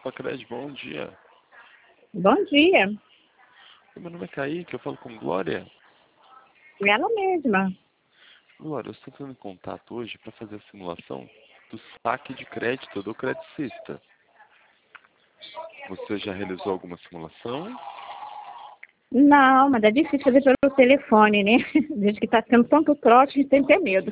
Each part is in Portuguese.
Facred, bom dia. Bom dia. Meu nome é Kaique, eu falo com Glória. Ela mesma. Glória, eu estou entrando em contato hoje para fazer a simulação do saque de crédito do Credicista. Você já realizou alguma simulação? Não, mas é difícil fazer pelo telefone, né? Desde que está tendo tanto trote, a gente tem que ter medo.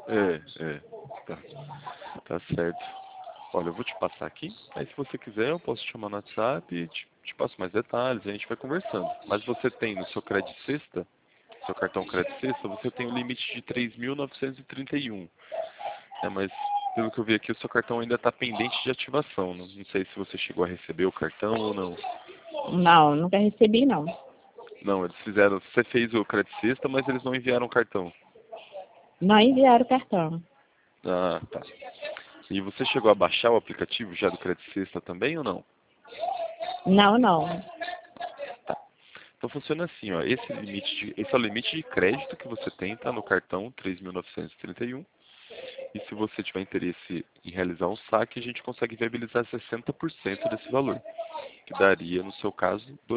Tá certo. Olha, eu vou te passar aqui, aí se você quiser eu posso te chamar no WhatsApp e te passo mais detalhes, a gente vai conversando. Mas você tem no seu Credicista, seu cartão Credicista, você tem um limite de 3.931. Mas pelo que eu vi aqui, o seu cartão ainda está pendente de ativação. Não sei se você chegou a receber o cartão ou não. Não, nunca recebi, não. Não, eles fizeram, você fez o Credicista, mas eles não enviaram o cartão. Não enviaram o cartão. Ah, tá. E você chegou a baixar o aplicativo já do Credicista também ou não? Não. Tá. Então funciona assim, ó. Esse é o limite de crédito que você tem, tá? No cartão 3.931. E se você tiver interesse em realizar um saque, a gente consegue viabilizar 60% desse valor. Que daria, no seu caso, R$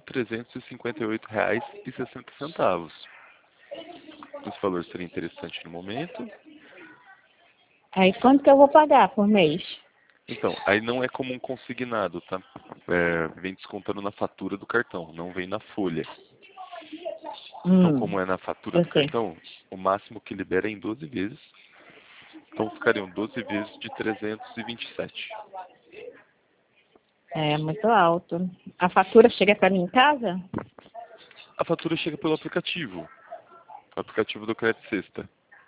2.358,60. Esse valor seria interessante no momento. Aí quanto que eu vou pagar por mês? Então, aí não é como um consignado, tá? Vem descontando na fatura do cartão, não vem na folha. Então, como é na fatura do cartão, o máximo que libera é em 12 vezes. Então, ficariam 12 vezes de 327. É muito alto. A fatura chega para mim em casa? A fatura chega pelo aplicativo. O aplicativo do Credicista.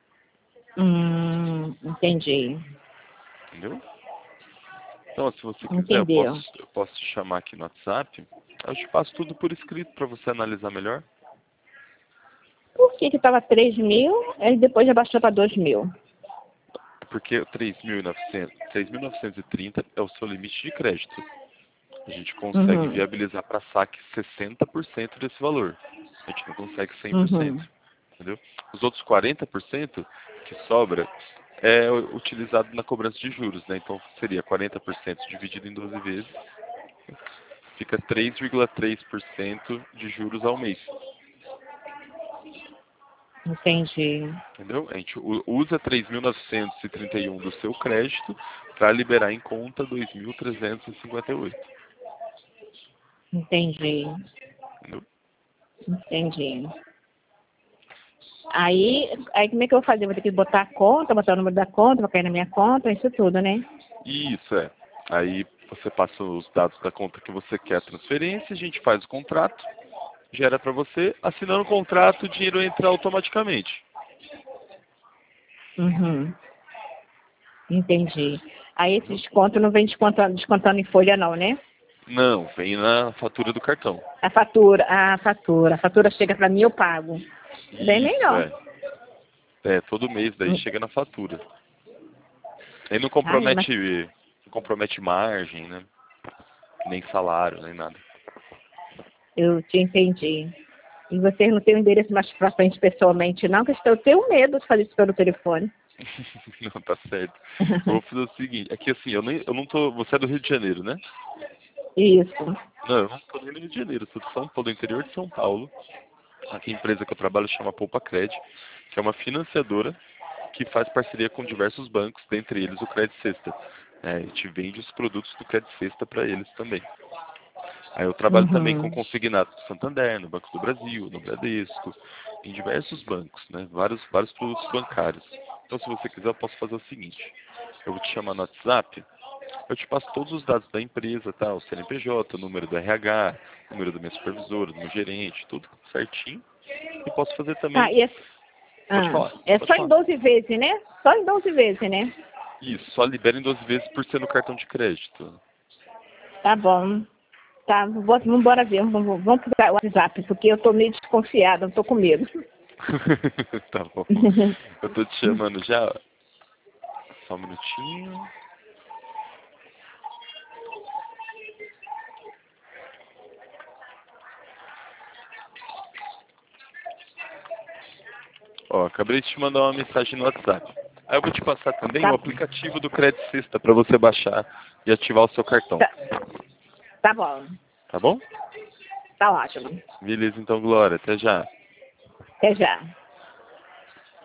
Entendi. Entendeu? Então, se você quiser, Entendeu. eu posso te chamar aqui no WhatsApp. Eu te passo tudo por escrito para você analisar melhor. Por que estava 3.000 e depois já baixou para 2.000? Porque 3.930 é o seu limite de crédito. A gente consegue viabilizar para saque 60% desse valor. A gente não consegue 100%. Entendeu? Os outros 40% que sobra é utilizado na cobrança de juros, né? Então seria 40% dividido em 12 vezes. Fica 3,3% de juros ao mês. Entendi. Entendeu? A gente usa 3.931 do seu crédito para liberar em conta 2.358. Entendi. Entendeu? Entendi. Aí como é que eu vou fazer? Vou ter que botar a conta, botar o número da conta, vai cair na minha conta, isso tudo, né? Isso, é. Aí você passa os dados da conta que você quer a transferência, a gente faz o contrato, gera para você, assinando o contrato, o dinheiro entra automaticamente. Entendi. Aí esse desconto não vem descontando em folha não, né? Não, vem na fatura do cartão. A fatura. A fatura chega para mim, eu pago. Bem Isso, melhor. Todo mês daí chega na fatura. Aí não Mas compromete margem, né? Nem salário, nem nada. eu te entendi. E vocês não têm o endereço mais pra frente pessoalmente, não? Que eu tenho medo de fazer isso pelo telefone. Não, tá certo. Eu vou fazer o seguinte, aqui assim, eu não tô. Você é do Rio de Janeiro, né? Isso. Não, eu não tô nem no Rio de Janeiro, eu sou de São Paulo, do interior de São Paulo. Aqui a empresa que eu trabalho chama Poupa Cred, que é uma financiadora que faz parceria com diversos bancos, dentre eles o Credicista. A gente vende os produtos do Credicista para eles também. Aí eu trabalho também com consignados do Santander, no Banco do Brasil, no Bradesco, em diversos bancos, né? Vários produtos bancários. Então, se você quiser, eu posso fazer o seguinte. Eu vou te chamar no WhatsApp, eu te passo todos os dados da empresa, tá? O CNPJ, o número do RH, o número da minha supervisora, do meu gerente, tudo certinho. E posso fazer também... Pode falar. É Pode só em falar. 12 vezes, né? Só em 12 vezes, né? Isso, só libera em 12 vezes por ser no cartão de crédito. Tá bom. Tá, vamos embora ver. Vamos pro WhatsApp, porque eu tô meio desconfiada, eu tô com medo. Tá bom. Eu tô te chamando já. Só um minutinho. Ó, acabei de te mandar uma mensagem no WhatsApp. Aí eu vou te passar também o aplicativo do Credicista para você baixar e ativar o seu cartão. Tá bom. Tá bom? Tá ótimo. Beleza, então, Glória. Até já. Até já.